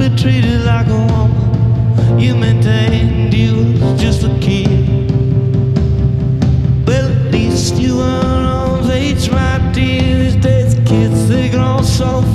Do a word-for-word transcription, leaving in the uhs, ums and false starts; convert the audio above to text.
be treated like a woman. You maintained you was just a kid. Well, at least you weren't on age, my dear. These days kids, they grow so